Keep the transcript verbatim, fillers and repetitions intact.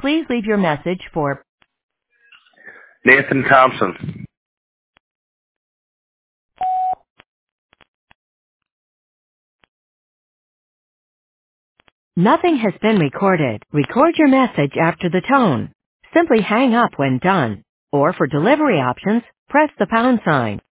Please leave your message for Nathan Thompson. Nothing has been recorded. Record your message after the tone. Simply hang up when done. Or for delivery options, press the pound sign.